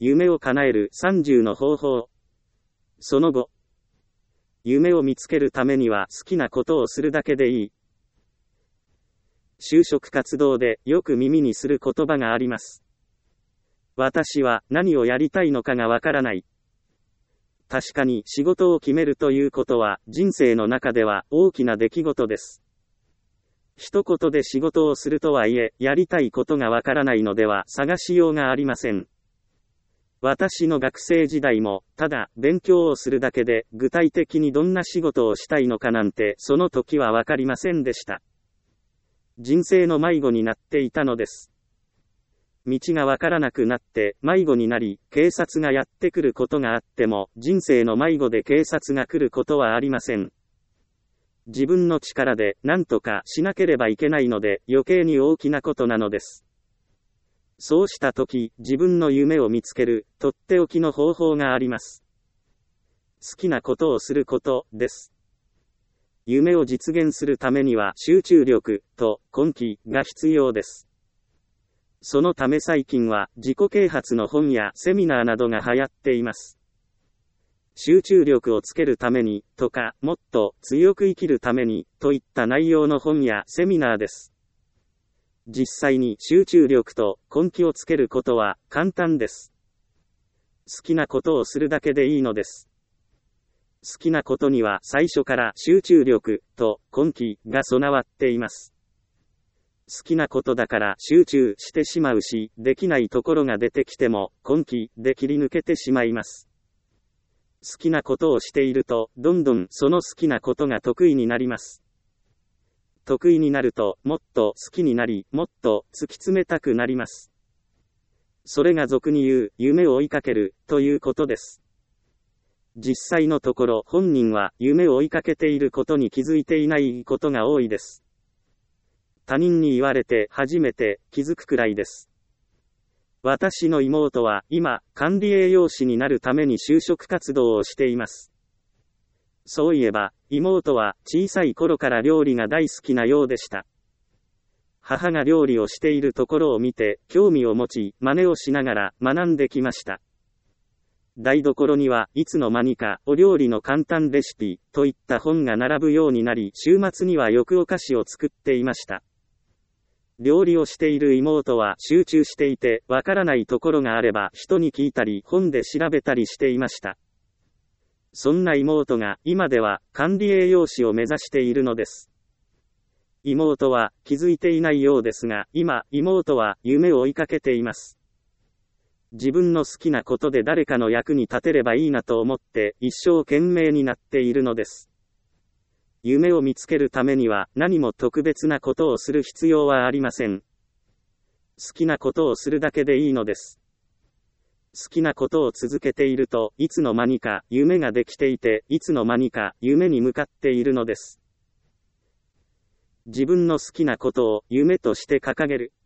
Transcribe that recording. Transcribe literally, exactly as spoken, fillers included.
夢を叶えるさんじゅうの方法。その後、夢を見つけるためには好きなことをするだけでいい。就職活動でよく耳にする言葉があります。私は何をやりたいのかがわからない。確かに仕事を決めるということは人生の中では大きな出来事です。一言で仕事をするとはいえ、やりたいことがわからないのでは探しようがありません。私の学生時代も、ただ勉強をするだけで具体的にどんな仕事をしたいのかなんてその時はわかりませんでした。人生の迷子になっていたのです。道がわからなくなって迷子になり、警察がやってくることがあっても、人生の迷子で警察が来ることはありません。自分の力で何とかしなければいけないので余計に大きなことなのです。そうした時、自分の夢を見つける、とっておきの方法があります。好きなことをすることです。夢を実現するためには集中力と根気が必要です。そのため最近は自己啓発の本やセミナーなどが流行っています。集中力をつけるためにとか、もっと強く生きるためにといった内容の本やセミナーです。実際に集中力と根気をつけることは簡単です。好きなことをするだけでいいのです。好きなことには最初から集中力と根気が備わっています。好きなことだから集中してしまうし、できないところが出てきても根気で切り抜けてしまいます。好きなことをしていると、どんどんその好きなことが得意になります。得意になると、もっと好きになり、もっと突き詰めたくなります。それが俗に言う、夢を追いかける、ということです。実際のところ、本人は夢を追いかけていることに気づいていないことが多いです。他人に言われて初めて気づくくらいです。私の妹は今、管理栄養士になるために就職活動をしています。そういえば、妹は小さい頃から料理が大好きなようでした。母が料理をしているところを見て、興味を持ち、真似をしながら学んできました。台所にはいつの間にか、お料理の簡単レシピ、といった本が並ぶようになり、週末にはよくお菓子を作っていました。料理をしている妹は集中していて、わからないところがあれば人に聞いたり、本で調べたりしていました。そんな妹が今では管理栄養士を目指しているのです。妹は気づいていないようですが、今、妹は夢を追いかけています。自分の好きなことで誰かの役に立てればいいなと思って一生懸命になっているのです。夢を見つけるためには何も特別なことをする必要はありません。好きなことをするだけでいいのです。好きなことを続けていると、いつの間にか夢ができていて、いつの間にか夢に向かっているのです。自分の好きなことを夢として掲げる。